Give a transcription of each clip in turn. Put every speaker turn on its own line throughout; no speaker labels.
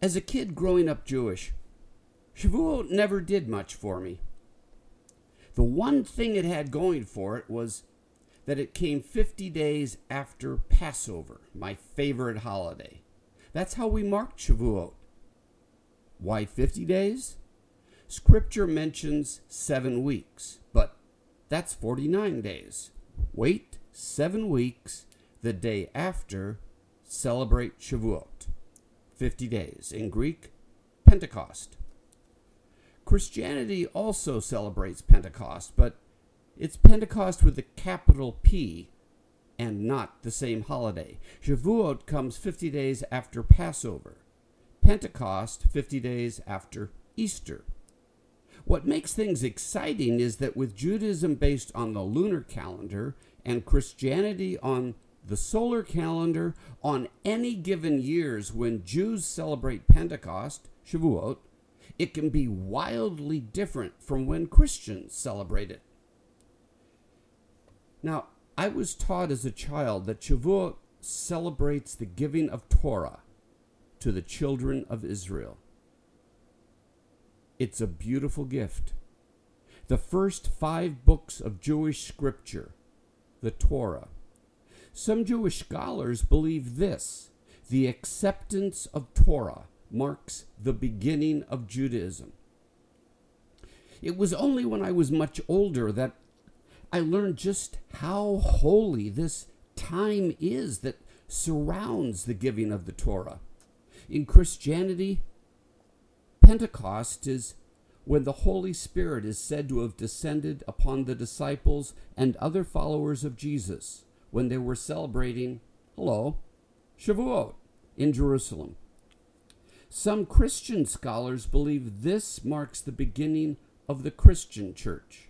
As a kid growing up Jewish, Shavuot never did much for me. The one thing it had going for it was that it came 50 days after Passover, my favorite holiday. That's how we marked Shavuot. Why 50 days? Scripture mentions 7 weeks, but that's 49 days. Wait 7 weeks, the day after, celebrate Shavuot. 50 days. In Greek, Pentecost. Christianity also celebrates Pentecost, but it's Pentecost with a capital P and not the same holiday. Shavuot comes 50 days after Passover. Pentecost 50 days after Easter. What makes things exciting is that with Judaism based on the lunar calendar and Christianity on the solar calendar, on any given years when Jews celebrate Pentecost, Shavuot, it can be wildly different from when Christians celebrate it. Now, I was taught as a child that Shavuot celebrates the giving of Torah to the children of Israel. It's a beautiful gift. The first 5 books of Jewish scripture, the Torah. Some Jewish scholars believe this: the acceptance of Torah marks the beginning of Judaism. It was only when I was much older that I learned just how holy this time is that surrounds the giving of the Torah. In Christianity, Pentecost is when the Holy Spirit is said to have descended upon the disciples and other followers of Jesus when they were celebrating, Shavuot in Jerusalem. Some Christian scholars believe this marks the beginning of the Christian church.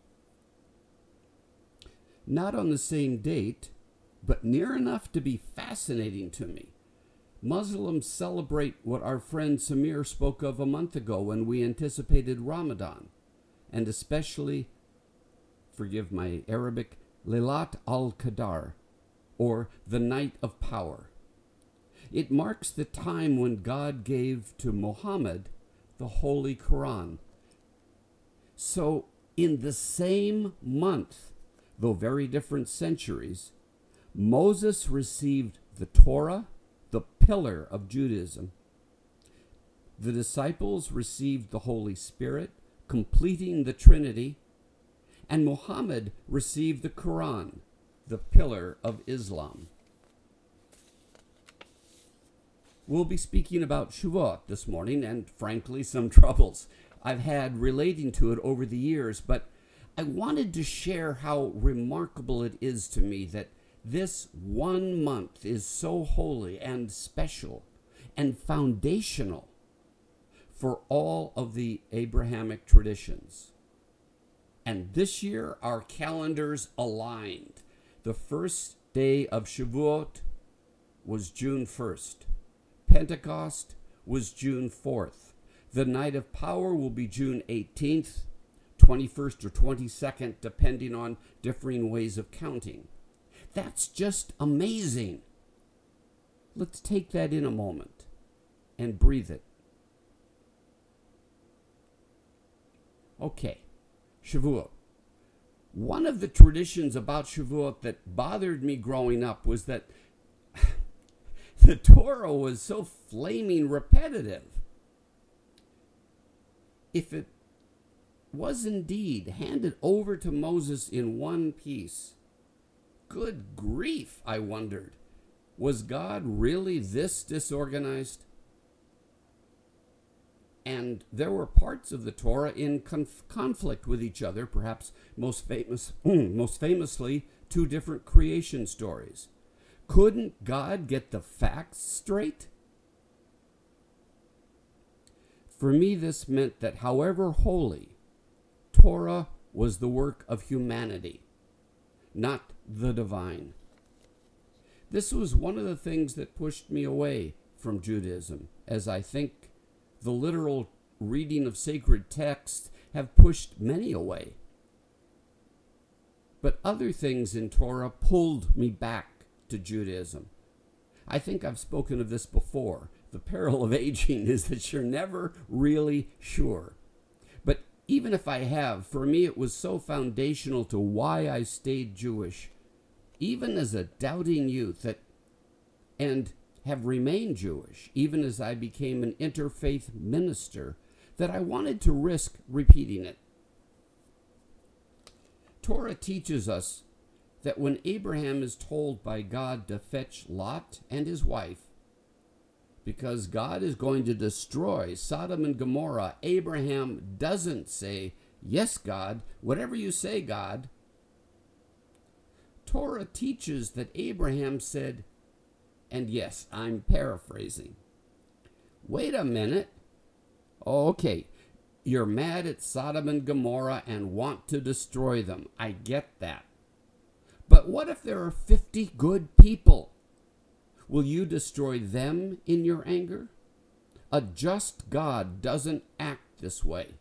Not on the same date, but near enough to be fascinating to me. Muslims celebrate what our friend Samir spoke of a month ago when we anticipated Ramadan, and especially, forgive my Arabic, Laylat al-Qadr, or the Night of Power. It marks the time when God gave to Muhammad the Holy Quran. So, in the same month, though very different centuries, Moses received the Torah, the pillar of Judaism. The disciples received the Holy Spirit, completing the Trinity, and Muhammad received the Quran, the pillar of Islam. We'll be speaking about Shavuot this morning, and frankly, some troubles I've had relating to it over the years, but I wanted to share how remarkable it is to me that this one month is so holy and special and foundational for all of the Abrahamic traditions. And this year, our calendars aligned. The first day of Shavuot was June 1st. Pentecost was June 4th. The Night of Power will be June 18th, 21st or 22nd, depending on differing ways of counting. That's just amazing. Let's take that in a moment and breathe it. Okay, Shavuot. One of the traditions about Shavuot that bothered me growing up was that the Torah was so flaming repetitive. If it was indeed handed over to Moses in one piece, good grief, I wondered. Was God really this disorganized? And there were parts of the Torah in conflict with each other, perhaps most famously, 2 different creation stories. Couldn't God get the facts straight? For me, this meant that however holy, Torah was the work of humanity, not the divine. This was one of the things that pushed me away from Judaism, as I think the literal reading of sacred texts have pushed many away. But other things in Torah pulled me back to Judaism. I think I've spoken of this before. The peril of aging is that you're never really sure. But even if I have, for me it was so foundational to why I stayed Jewish, even as a doubting youth, and have remained Jewish, even as I became an interfaith minister, that I wanted to risk repeating it. Torah teaches us that when Abraham is told by God to fetch Lot and his wife, because God is going to destroy Sodom and Gomorrah, Abraham doesn't say, "Yes, God, whatever you say, God." Torah teaches that Abraham said, and yes, I'm paraphrasing, "Wait a minute. Okay, you're mad at Sodom and Gomorrah and want to destroy them. I get that. But what if there are 50 good people? Will you destroy them in your anger? A just God doesn't act this way."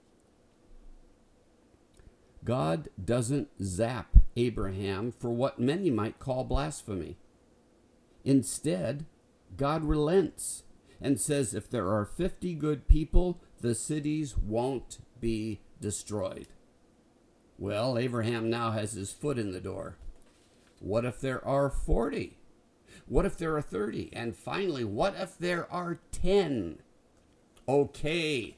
God doesn't zap Abraham for what many might call blasphemy. Instead, God relents and says if there are 50 good people, the cities won't be destroyed. Well, Abraham now has his foot in the door. What if there are 40? What if there are 30? And finally, what if there are 10? Okay.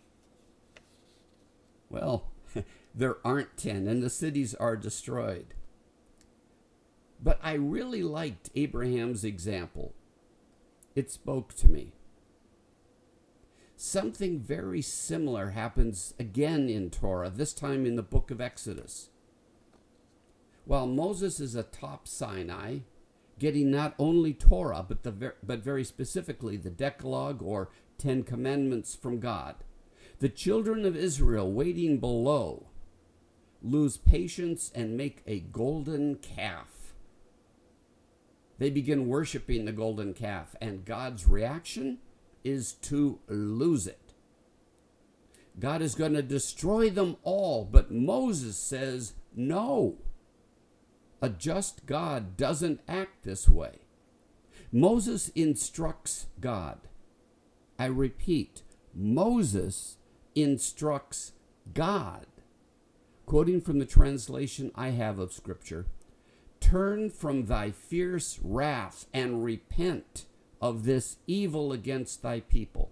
Well, there aren't 10, and the cities are destroyed. But I really liked Abraham's example. It spoke to me. Something very similar happens again in Torah, this time in the book of Exodus. While Moses is atop Sinai, getting not only Torah, but very specifically the Decalogue or 10 Commandments from God, the children of Israel waiting below lose patience and make a golden calf. They begin worshiping the golden calf, and God's reaction is to lose it. God is going to destroy them all, but Moses says no. A just God doesn't act this way. Moses instructs God. I repeat, Moses instructs God. Quoting from the translation I have of Scripture, "Turn from thy fierce wrath and repent of this evil against thy people."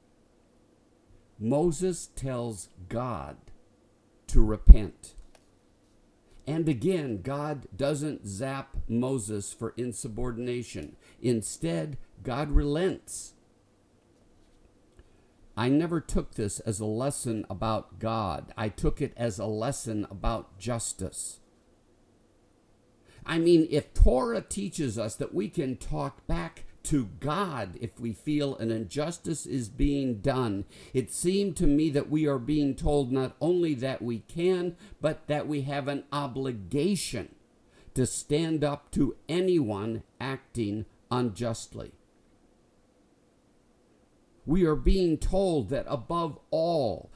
Moses tells God to repent. And again, God doesn't zap Moses for insubordination. Instead, God relents. I never took this as a lesson about God. I took it as a lesson about justice. I mean, if Torah teaches us that we can talk back to God if we feel an injustice is being done, it seemed to me that we are being told not only that we can, but that we have an obligation to stand up to anyone acting unjustly. We are being told that above all,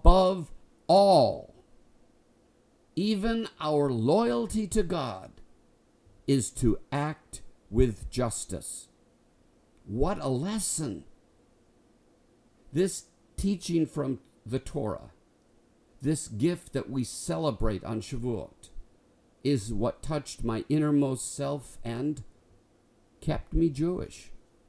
even our loyalty to God is to act with justice. What a lesson! This teaching from the Torah, this gift that we celebrate on Shavuot, is what touched my innermost self and kept me Jewish.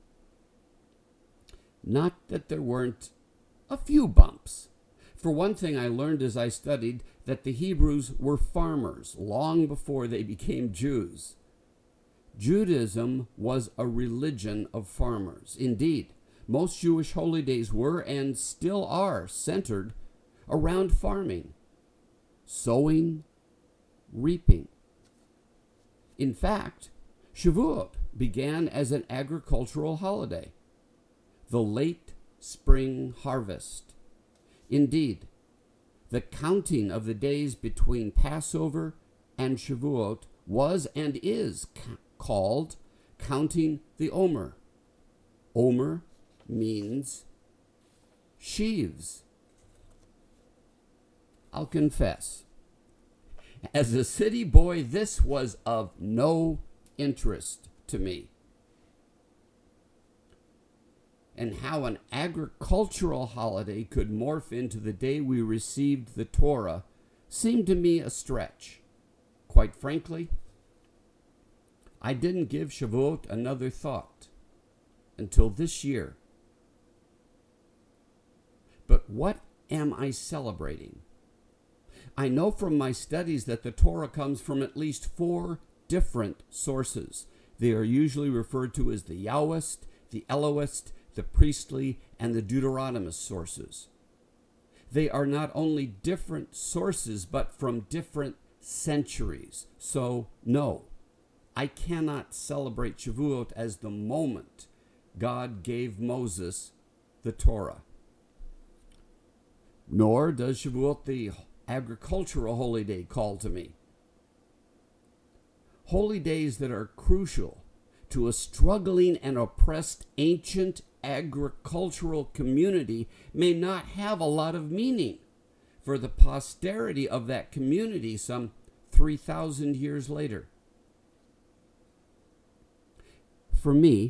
Not that there weren't a few bumps. For one thing, I learned as I studied that the Hebrews were farmers long before they became Jews. Judaism was a religion of farmers. Indeed, most Jewish holy days were and still are centered around farming, sowing, reaping. In fact, Shavuot began as an agricultural holiday, the late spring harvest. Indeed, the counting of the days between Passover and Shavuot was and is called counting the Omer. Omer means sheaves. I'll confess, as a city boy, this was of no interest to me. and how an agricultural holiday could morph into the day we received the Torah seemed to me a stretch. Quite frankly, I didn't give Shavuot another thought until this year. But what am I celebrating? I know from my studies that the Torah comes from at least 4 different sources. They are usually referred to as the Yahwist, the Elohist, the priestly, and the Deuteronomist sources. They are not only different sources, but from different centuries. So, no, I cannot celebrate Shavuot as the moment God gave Moses the Torah. Nor does Shavuot, the agricultural holy day, call to me. Holy days that are crucial to a struggling and oppressed ancient agricultural community may not have a lot of meaning for the posterity of that community some 3,000 years later. For me,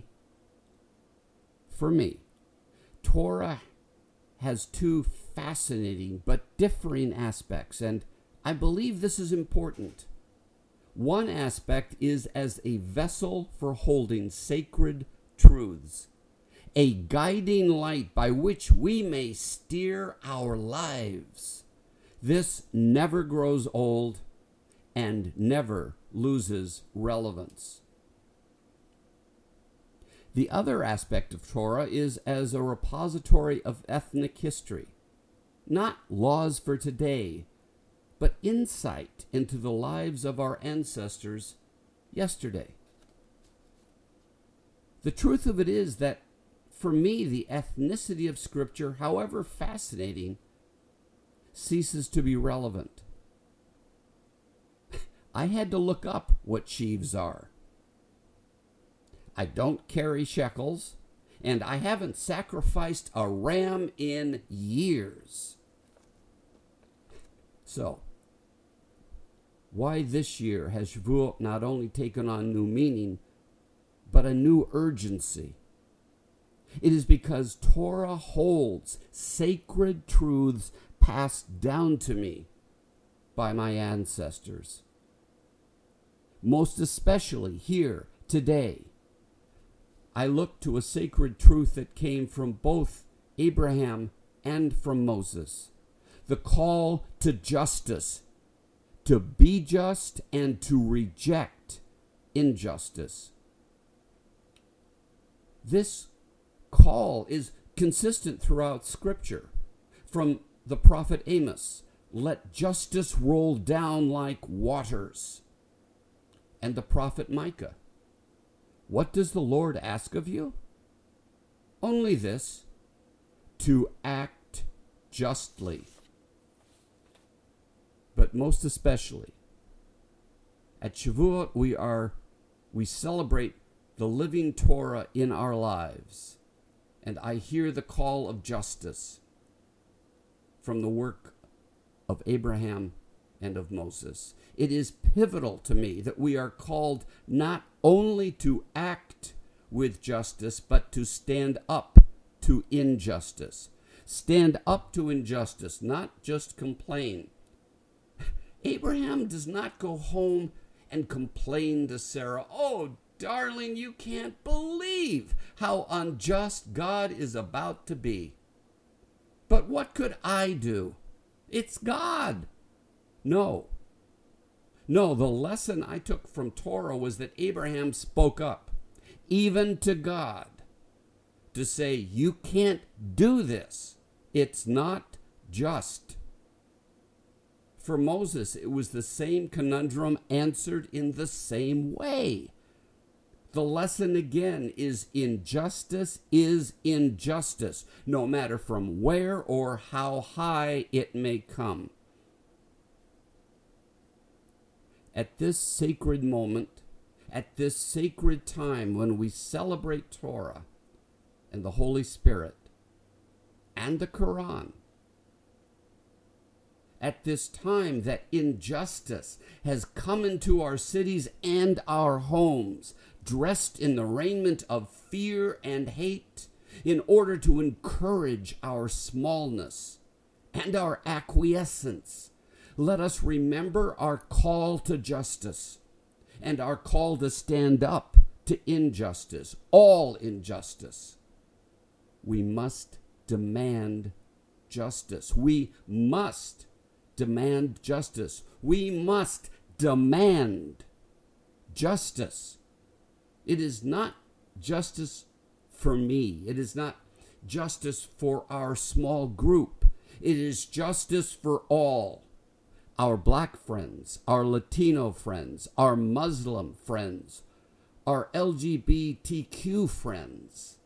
Torah has 2 fascinating but differing aspects, and I believe this is important. One aspect is as a vessel for holding sacred truths, a guiding light by which we may steer our lives. This never grows old and never loses relevance. The other aspect of Torah is as a repository of ethnic history, not laws for today, but insight into the lives of our ancestors yesterday. The truth of it is that, for me, the ethnicity of Scripture, however fascinating, ceases to be relevant. I had to look up what sheaves are. I don't carry shekels, and I haven't sacrificed a ram in years. So, why this year has Shavuot not only taken on new meaning, but a new urgency? It is because Torah holds sacred truths passed down to me by my ancestors. Most especially here, today, I look to a sacred truth that came from both Abraham and from Moses. The call to justice, to be just and to reject injustice. This call is consistent throughout Scripture. From the prophet Amos, let justice roll down like waters. And the prophet Micah, what does the Lord ask of you? Only this, to act justly. But most especially, at Shavuot we celebrate the living Torah in our lives. And I hear the call of justice from the work of Abraham and of Moses. It is pivotal to me that we are called not only to act with justice, but to stand up to injustice. Stand up to injustice, not just complain. Abraham does not go home and complain to Sarah, "Oh, darling, you can't believe how unjust God is about to be. But what could I do? It's God." No, the lesson I took from Torah was that Abraham spoke up, even to God, to say, "You can't do this. It's not just." For Moses, it was the same conundrum answered in the same way. The lesson again is injustice, no matter from where or how high it may come. At this sacred moment, at this sacred time when we celebrate Torah and the Holy Spirit and the Quran, at this time that injustice has come into our cities and our homes, dressed in the raiment of fear and hate, in order to encourage our smallness and our acquiescence. Let us remember our call to justice and our call to stand up to injustice, all injustice. We must demand justice. We must demand justice. We must demand justice. It is not justice for me. It is not justice for our small group. It is justice for all. Our black friends, our Latino friends, our Muslim friends, our LGBTQ friends.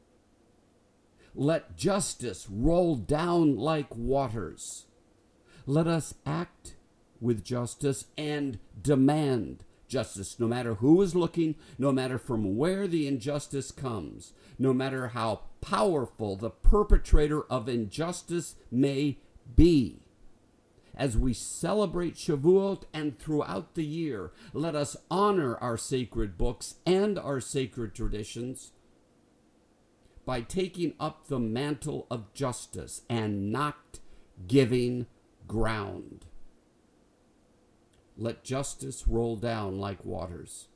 Let justice roll down like waters. Let us act with justice and demand justice, no matter who is looking, no matter from where the injustice comes, no matter how powerful the perpetrator of injustice may be. As we celebrate Shavuot and throughout the year, let us honor our sacred books and our sacred traditions by taking up the mantle of justice and not giving ground. Let justice roll down like waters.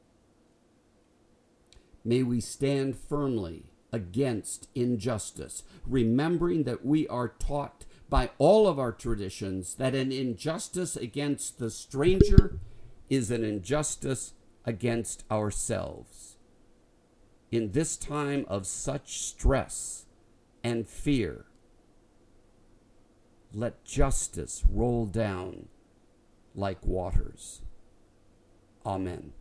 May we stand firmly against injustice, remembering that we are taught by all of our traditions that an injustice against the stranger is an injustice against ourselves. In this time of such stress and fear, let justice roll down like waters. Amen.